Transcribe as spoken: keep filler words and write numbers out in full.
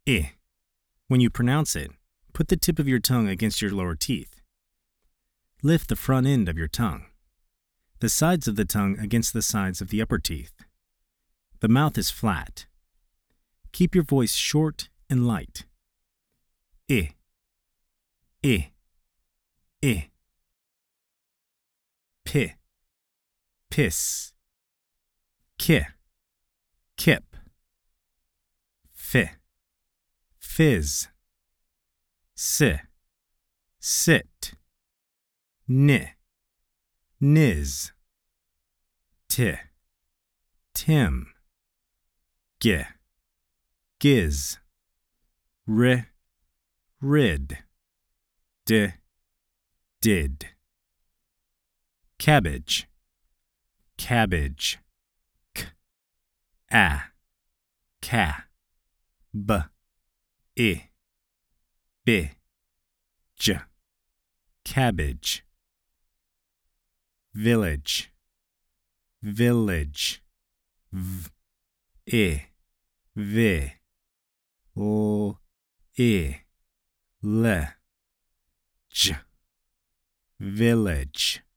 I. When you pronounce it, put the tip of your tongue against your lower teeth. Lift the front end of your tongue. The sides of the tongue against the sides of the upper teeth. The mouth is flat. Keep your voice short and light. I. I. I. P. Piss. Ki. Kip. Fi. Fizz. Si. Sit. Ni. Niz. Ti. Tim. Gi. Giz. Ri. Rid. Di. Did. Cabbage. Cabbage. K. A. Ca. B. I. Bi. J. Cabbage. Village. Village. V. I. Vi. L. I. Le. J. Village.